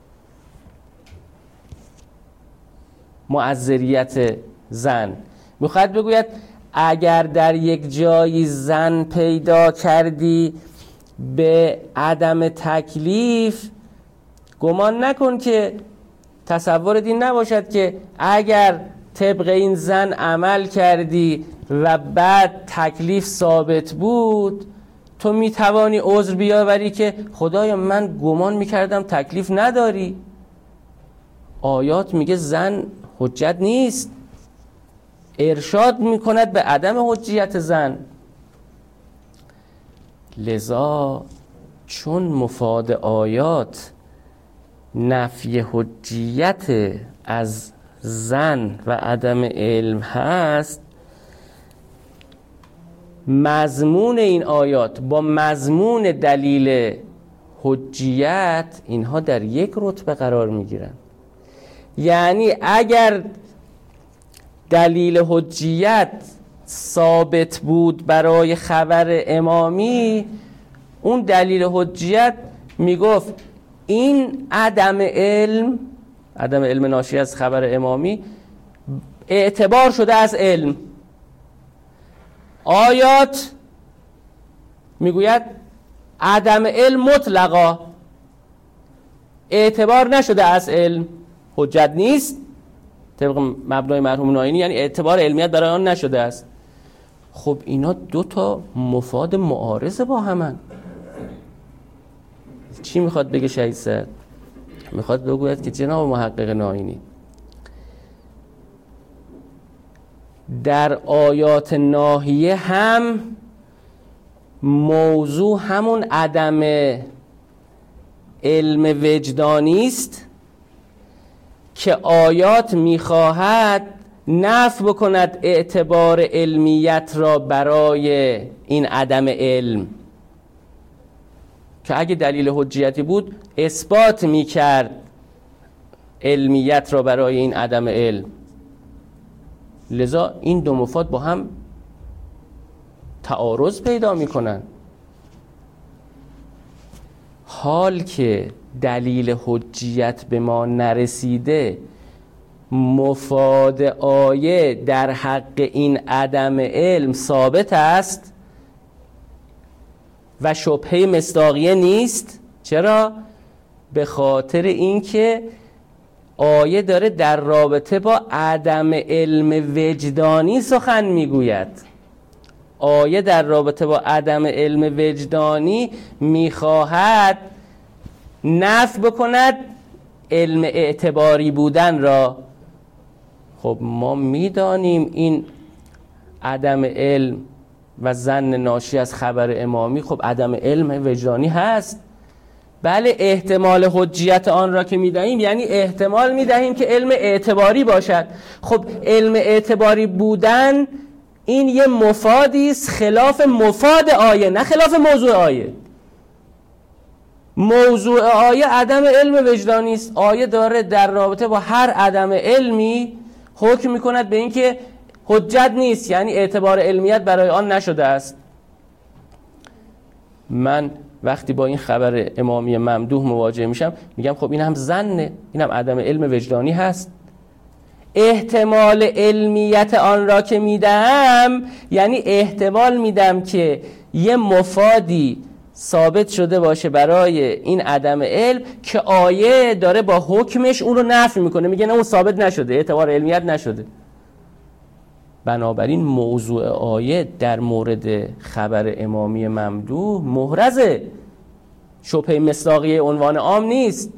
Speaker 1: معذریت زن. میخواهد بگوید اگر در یک جایی زن پیدا کردی به عدم تکلیف، گمان نکن که تصور این نباشد که اگر طبق این زن عمل کردی و بعد تکلیف ثابت بود تو میتوانی عذر بیاوری که خدایا من گمان میکردم تکلیف نداری. آیات میگه زن حجت نیست، ارشاد میکند به عدم حجیت زن. لذا چون مفاد آیات نفی حجیت از زن و عدم علم هست، مضمون این آیات با مضمون دلیل حجیت اینها در یک رتبه قرار میگیرن. یعنی اگر دلیل حجیت ثابت بود برای خبر امامی، اون دلیل حجیت میگفت این عدم علم، عدم علم ناشی از خبر امامی اعتبار شده از علم. آیات میگوید عدم علم مطلقا اعتبار نشده از علم، حجت نیست طبق مبنای مرحوم ناینی، یعنی اعتبار علمیت برای آن نشده است. خب اینا دو تا مفاد معارضه با همن. چی میخواد بگه شهید سعد؟ میخواد بگوید که جناب محقق ناینی در آیات ناهیه هم موضوع همون عدم علم وجدانی است که آیات میخواهد نفی بکند اعتبار علمیت را برای این عدم علم. که اگه دلیل حجیتی بود اثبات میکرد علمیت را برای این عدم علم. لذا این دو مفاد با هم تعارض پیدا میکنن. حال که دلیل حجیت به ما نرسیده، مفاد آیه در حق این عدم علم ثابت است و شبهه مصداقیه نیست. چرا؟ به خاطر اینکه آیه داره در رابطه با عدم علم وجدانی سخن میگوید. آیه در رابطه با عدم علم وجدانی میخواهد نفی بکند علم اعتباری بودن را. خب ما میدانیم این عدم علم و ظن ناشی از خبر امامی خب عدم علم وجدانی هست. بله، احتمال حجیت آن را که میدهیم یعنی احتمال میدهیم که علم اعتباری باشد. خب علم اعتباری بودن این یه مفادی است خلاف مفاد آیه، نه خلاف موضوع آیه. موضوع آیه عدم علم وجدانی است. آیه داره در رابطه با هر عدم علمی حکم میکند به اینکه حجت نیست، یعنی اعتبار علمیت برای آن نشده است. من وقتی با این خبر امامی ممدوح مواجه میشم میگم خب این هم ظنه، این هم عدم علم وجدانی هست. احتمال علمیت آن را که میدم یعنی احتمال میدم که یه مفادی ثابت شده باشه برای این عدم علم که آیه داره با حکمش اون رو نفی میکنه، میگه نه اون ثابت نشده، اعتبار علمیت نشده. بنابراین موضوع آیه در مورد خبر امامی ممدوح محرزه، شبهه مصداقیه عنوان عام نیست،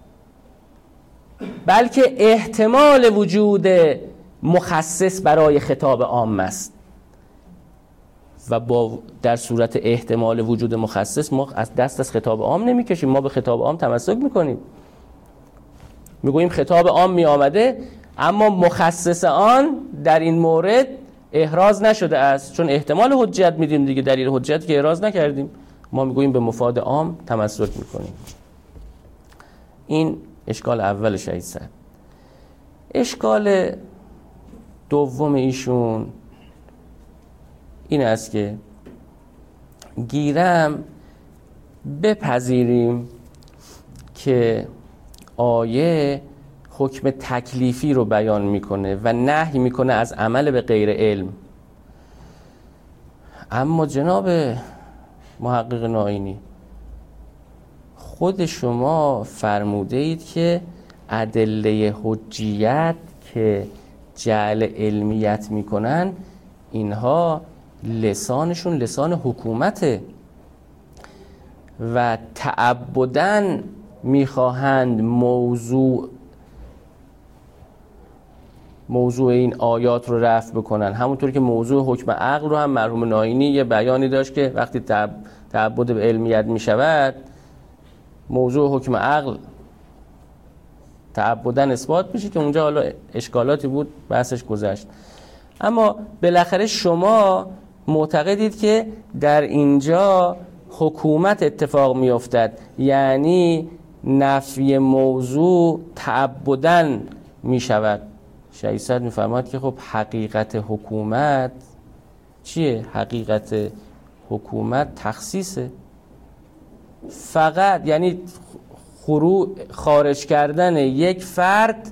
Speaker 1: بلکه احتمال وجود مخصص برای خطاب عام است. و با در صورت احتمال وجود مخصص ما از دست از خطاب عام نمیکشیم، ما به خطاب عام تمسک میکنیم، میگوییم خطاب عام می آمده اما مخصص آن در این مورد احراز نشده است، چون احتمال حجت میدیم دیگه، دلیل حجت که احراز نکردیم، ما میگوییم به مفاد عام تمسک میکنیم. این اشکال اول شهید سعد. اشکال دوم ایشون این است که گیرم بپذیریم که آیه حکم تکلیفی رو بیان میکنه و نهی میکنه از عمل به غیر علم. اما جناب محقق ناینی، خود شما فرموده اید که ادله حجیت که جعل علمیت میکنن اینها لسانشون لسان حکومته و تعبداً میخواهند موضوع موضوع این آیات رو رفع بکنن. همونطور که موضوع حکم عقل رو هم مرحوم ناینی یه بیانی داشت که وقتی تعبد به علمیت میشود موضوع حکم عقل تعبداً اثبات میشه که اونجا حالا اشکالاتی بود بحثش گذشت. اما بالاخره شما معتقدید که در اینجا حکومت اتفاق میافتد، یعنی نفی موضوع تعبداً میشود. شهید سعد میفرماید که خب حقیقت حکومت چیه؟ حقیقت حکومت تخصیصه، فقط یعنی خروج خارج کردن یک فرد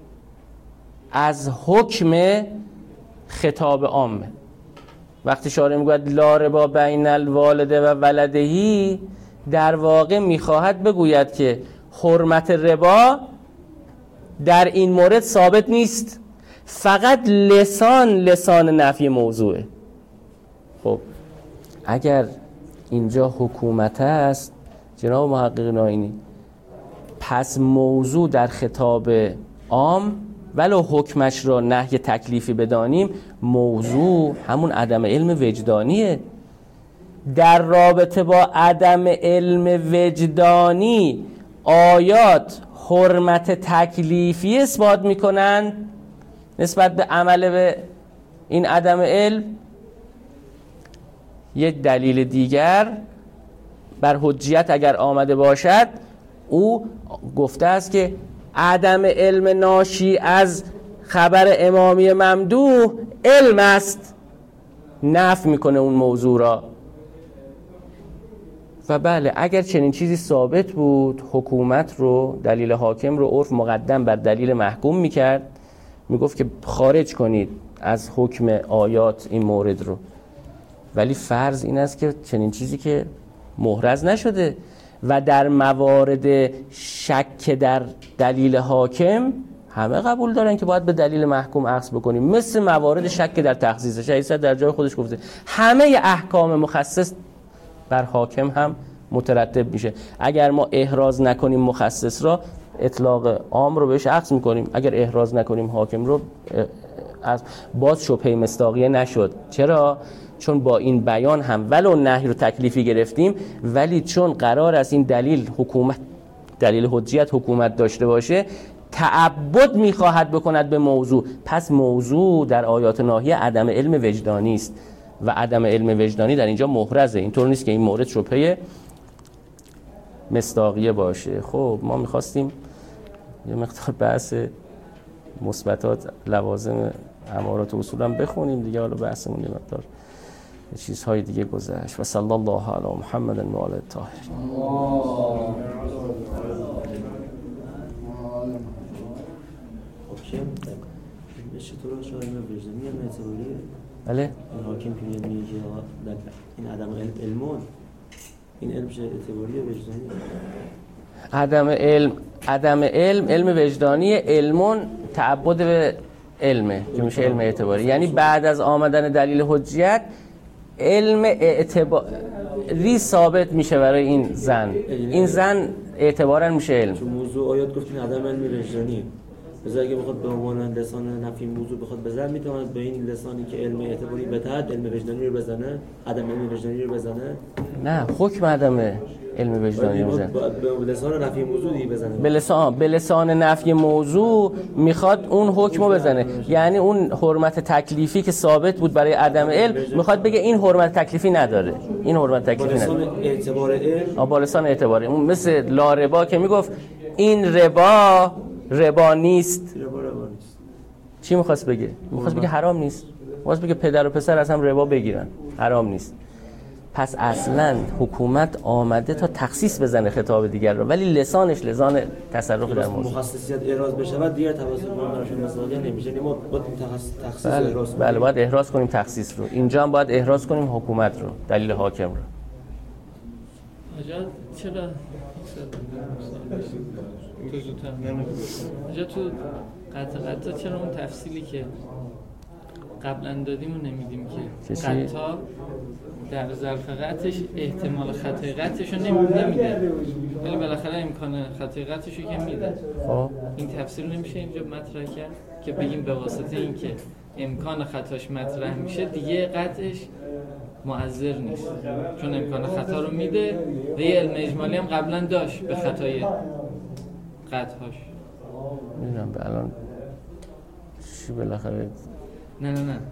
Speaker 1: از حکم خطاب عامه. وقتی شارع میگوید لا ربا بین الوالده و ولدهی، در واقع میخواهد بگوید که حرمت ربا در این مورد ثابت نیست، فقط لسان لسان نفی موضوعه. خب اگر اینجا حکومت است جناب محقق ناینی، پس موضوع در خطاب عام ولو حکمش را نهی تکلیفی بدانیم، موضوع همون عدم علم وجدانیه. در رابطه با عدم علم وجدانی آیات حرمت تکلیفی اثبات میکنن نسبت به عمل به این عدم علم. یک دلیل دیگر بر حجیت اگر آمده باشد، او گفته است که عدم علم ناشی از خبر امامی ممدوح علم است، نفی میکنه اون موضوع را. و بله اگر چنین چیزی ثابت بود، حکومت رو، دلیل حاکم رو عرف مقدم بر دلیل محکوم میکرد، میگفت که خارج کنید از حکم آیات این مورد رو. ولی فرض این است که چنین چیزی که محرز نشده و در موارد شک در دلیل حاکم همه قبول دارن که باید به دلیل محکوم اخذ بکنیم، مثل موارد شک در تخصیص. شیخ در جای خودش گفته همه احکام مخصص بر حاکم هم مترتب میشه. اگر ما احراز نکنیم مخصص را، اطلاق عام رو بهش اخذ میکنیم. اگر احراز نکنیم حاکم رو، از باز شبهه مصداقیه نشد. چرا؟ چون با این بیان هم ولو نهی رو تکلیفی گرفتیم، ولی چون قرار است این دلیل حکومت، دلیل حجیت حکومت داشته باشه، تعبد میخواهد بکند به موضوع. پس موضوع در آیات ناهیه عدم علم وجدانی است و عدم علم وجدانی در اینجا محرزه. اینطور نیست که این مورد شبهه مصداقیه باشه. خب ما میخواستیم یه مقدار بحث مثبتات، لوازم امارات و اصول هم بخونیم دیگه. حالا بحثمون یه مقدار چیزهای دیگه گذشت. و صلی الله علی محمد و آله الطاهرین.
Speaker 3: چطور شاید علم وجدانی علم اعتباریه؟
Speaker 1: بله؟
Speaker 3: این حاکم که میگه که این عدم علم علمون، این علم چه اعتباریه وجدانی؟
Speaker 1: عدم علم، عدم علم علم وجدانی، علمون تعبد به علمه که میشه علم اعتباری. یعنی بعد از آمدن دلیل حجیت علم اعتباری ثابت میشه برای این زن. این زن اعتبارا میشه علم.
Speaker 3: چون موضوع آیات گفتین عدم علم وجدانی، بذار اگه بخواد به عنوان لسان نفی موضوع بخواد بزنه، میتواند به این لسانی که علم اعتباری بتاد علم وجدانی رو بزنه، عدم علم وجدانی رو بزنه؟
Speaker 1: نه، حکم عدم علم وجدانی رو بزنه.
Speaker 3: به لسان نفی موضوعی بزنه. به
Speaker 1: لسان به لسان نفی موضوع میخواد اون حکمو بزنه. یعنی اون حرمت تکلیفی که ثابت بود برای عدم علم، میخواد بگه این حرمت تکلیفی نداره. این حرمت تکلیفی نداره.
Speaker 3: با لسان اعتبار علم.
Speaker 1: با لسان اعتبار. اون مثل لا ربا که میگفت این ربا ربا نیست.
Speaker 3: ربا ربا نیست.
Speaker 1: چی میخواست بگه؟ میخواست بگه حرام نیست. میخواست بگه پدر و پسر از هم ربا بگیرن، حرام نیست. پس اصلا حکومت آمده تا تخصیص بزنه خطاب دیگر رو، ولی لسانش لسان تصرف در موضوع.
Speaker 3: مخصصیت احراز بشه دیگه توسط مدارشون مسائل نمیشه. ما باید تخصیص
Speaker 1: بله.
Speaker 3: احراز کنیم.
Speaker 1: بله باید احراز کنیم تخصیص رو. اینجا هم باید احراز کنیم حکومت رو، دلیل حاکم رو.
Speaker 4: آجا چرا تو زودتر آجا تو قطع قطع چرا اون تفصیلی که قبلا دادیم و نمیدیم که قطع در ظرف قطعش احتمال خطای قطعش رو نمیده، ولی بالاخره امکان خطای قطعش رو که میده.
Speaker 1: خب
Speaker 4: این تفسیر نمیشه اینجا مطرح کرد که بگیم به واسطه این که امکان خطاش مطرح میشه دیگه قطعش مؤثر نیست، چون امکان خطا رو میده و یه علم اجمالی هم قبلا داشت به خطای قطعاش.
Speaker 1: میدونم به الان چی بالاخره
Speaker 4: نه نه نه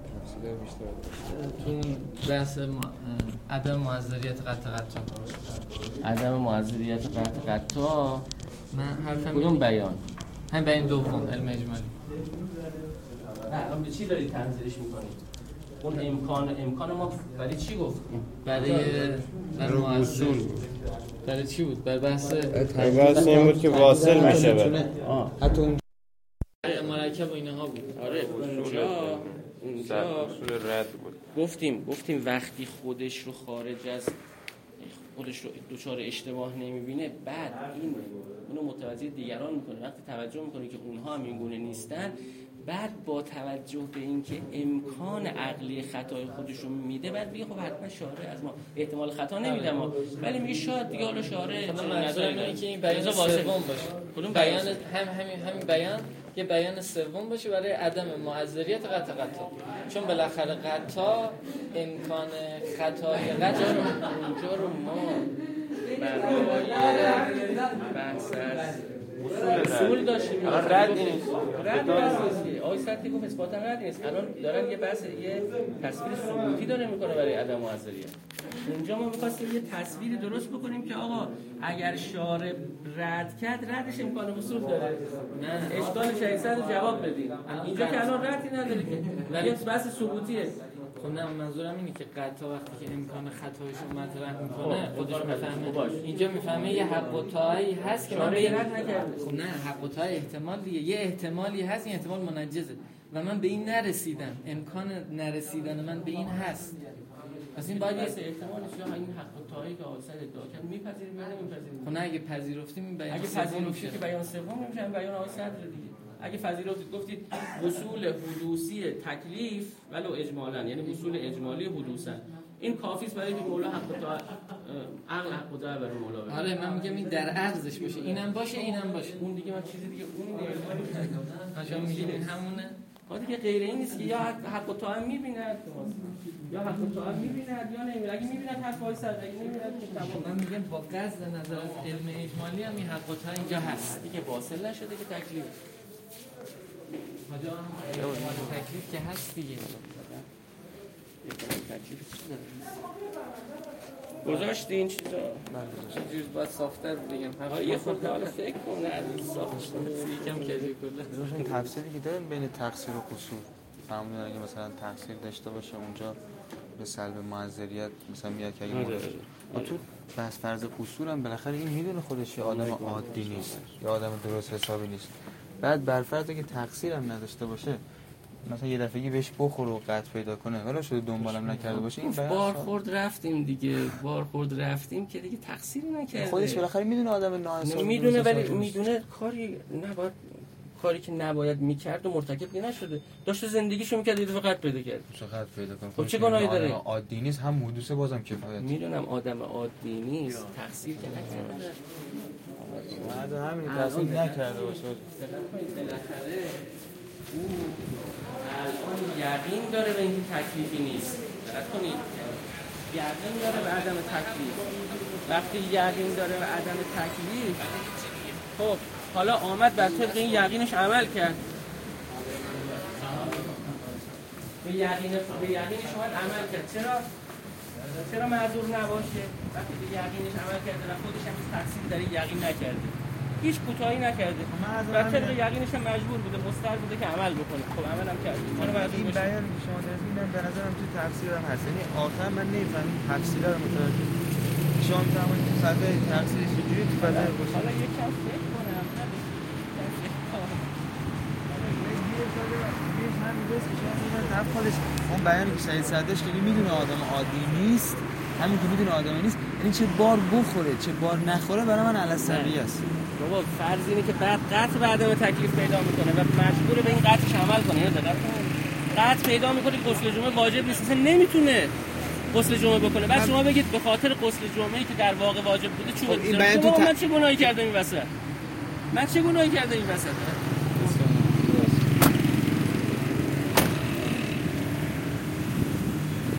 Speaker 4: تو بحث عدم مؤثریت قطع قطع
Speaker 1: عدم مؤثریت قطع قطع
Speaker 4: من حرفم
Speaker 1: کدوم بیان؟
Speaker 4: هم بیان دوم علم اجمالی.
Speaker 1: نه الان به چی داری تنظیرش میکنی؟ اون امکان امکان ما برای چی گفتیم؟
Speaker 4: برای برای مؤثر برای چی بود؟ برای بحث
Speaker 5: بحث این بود که واصل میشه بره.
Speaker 4: حتی اون مرکب و اینها بود.
Speaker 1: آره اونجا اونجا
Speaker 5: اصول رد بود.
Speaker 1: گفتیم گفتیم وقتی خودش رو خارج از خودش رو دوچار اشتباه نمیبینه، بعد این اونو متوجه دیگران میکنه. وقتی توجه میکنه که اونها هم این گونه نیستن، بعد با توجه به اینکه امکان عقلی خطای خودش رو میده، بعد میگه خب حتما شارع از ما احتمال خطا نمیده، ما ولی میگه شاید دیگه حالا شارع
Speaker 4: نداره که این بیان سوم باشه. کدوم بیان؟ هم همین همین بیان یه بیان سوم باشه برای عدم معذریت قطع قطع، چون بالاخره قطع امکان خطای قطع رو اونجا رو ما برای بحث از
Speaker 1: اصول داشتیم.
Speaker 5: الان رد نیست.
Speaker 1: رد نیست. آقای سطحی گفت اثباتا رد نیست. الان دارن یه بحث یه تصویر ثبوتی داره میکنه برای عدم معذریت. اونجا ما می‌خواستیم یه تصویری درست بکنیم که آقا اگر شارع رد کرد ردش امکان وصول داره. نه اشکال شهیدصد رو جواب بدید. اینجا که الان ردی نداره که. ولی بحث ثبوتیه.
Speaker 4: خب نه منظورم اینه که قطعا وقتی که امکان خطایش رو مطرح میکنه خودش میفهمه اینجا میفهمه یه حق و طاعی هست که من به رد نکرده. خب نه حق و طاعی احتمالیه، یه احتمالی هست، این احتمال منجزه و من به این نرسیدم، امکان نرسیدن من به این هست. پس این باید یه احتمالش یا این حق و طاعی که آثار ادعا کرد میپذیریم یا نمیپذیریم. خب نه اگه پذیرفتیم بیان
Speaker 1: اگه پذیرفتیم که بیان سوم میشه بیان آقای صدر دیگه. اگه پذیرفتید گفتید وصول حدوثی تکلیف ولو اجمالاً، یعنی وصول اجمالی حدوثاً، این کافی است برای که مولا حق تا عقل حق و برای مولا بده.
Speaker 4: آره من میگم این در عرضش باشه، اینم باشه اینم باشه.
Speaker 1: اون دیگه من چیزی دیگه اون دیگه
Speaker 4: شما میگید این همونه.
Speaker 1: ها دیگه غیر این نیست که یا حق و طاعت میبیند یا حق و طاعت میبیند یا نمیبیند. اگه میبیند حق وای سر، اگه نمیبیند که تمام.
Speaker 4: من میگم با قصد نظر از علم اجمالی هم این حق و طاعت اینجا هست
Speaker 1: دیگه واصل نشده که تکلیف
Speaker 4: حاجا تکلیف که هست دیگه.
Speaker 1: گذاشتین چیزا
Speaker 4: چیزی باید صافتر بگم.
Speaker 1: آقا یه خورده حالا فکر کنه از صافش
Speaker 4: یکم کلی کلا.
Speaker 6: این تفسیری که داریم بین تقصیر و قصور. فهمیدن اگه مثلا تقصیر داشته باشه اونجا به سلب معذریت مثلا میاد که اگه ما تو بس فرض قصور هم بالاخره این میدونه خودش یه آدم عادی نیست یا آدم درست حسابی نیست. بعد بر فرض که تقصیر هم نداشته باشه مثلا یه دفعه‌ای بهش بخوره و قطع پیدا کنه ولی شده دنبالم نکرده باشه این
Speaker 1: بارخورد رفتیم دیگه بارخورد رفتیم که دیگه تقصیری نکرده.
Speaker 6: خودش بالاخره میدونه آدم ناحسابی
Speaker 1: میدونه ولی میدونه کاری نباید کاری که نباید میکرد و مرتکب نشده. داشته زندگیشو میکرد یه دفعه قطع پیدا کرد.
Speaker 6: قطع پیدا کنه.
Speaker 1: خب چه گناهی داره؟
Speaker 6: عادی نیست هم حدوث بازم کفایت.
Speaker 1: میدونم آدم عادی نیست تقصیر که نکرده.
Speaker 6: بعد همین تقصیر نکرده باشه.
Speaker 1: بالاخره او الان یقین داره به اینکه تکلیفی نیست. دقت کنید. یقین داره به عدم تکلیف. وقتی یقین داره به عدم تکلیف خب حالا آمد بر طبق این یقینش عمل کرد. به یقین به یقینش اومد عمل کرد. چرا چرا معذور نباشه؟ وقتی به یقینش عمل کرده و خودش هم هیچ تقصیری در این یقین نکرده. هیچ کوتاهی نکرده. بر طبق یقینش هم مجبور بوده، مضطر بوده که عمل بکنه. خب عمل هم کرد.
Speaker 6: من این بیان که شما دارید من به نظرم تو تفسیر هم هست. یعنی آخر من نمیفهمم تفسیرا رو متوجه شما میفهمید تو صفحه تفسیرش چجوری تو فضای باشه.
Speaker 1: حالا یکم فکر کنم.
Speaker 6: اون بیانی که شهید صدرش که میدونه آدم عادی نیست، همین که میدونه آدم نیست، یعنی چه بار بخوره چه بار نخوره برای من علاسبی است.
Speaker 1: بابا فرض اینه که بعد قطع به عدم تکلیف پیدا میکنه و مجبوره به این قطعش عمل کنه. یا دقت قطع پیدا میکنه غسل جمعه واجب نیست، اصلا نمیتونه غسل جمعه بکنه. بعد شما بگید به خاطر غسل جمعه‌ای که در واقع واجب بوده چوب
Speaker 6: این بیان تو
Speaker 1: من چه گناهی کردم این وسط؟ من چه گناهی کردم این وسط؟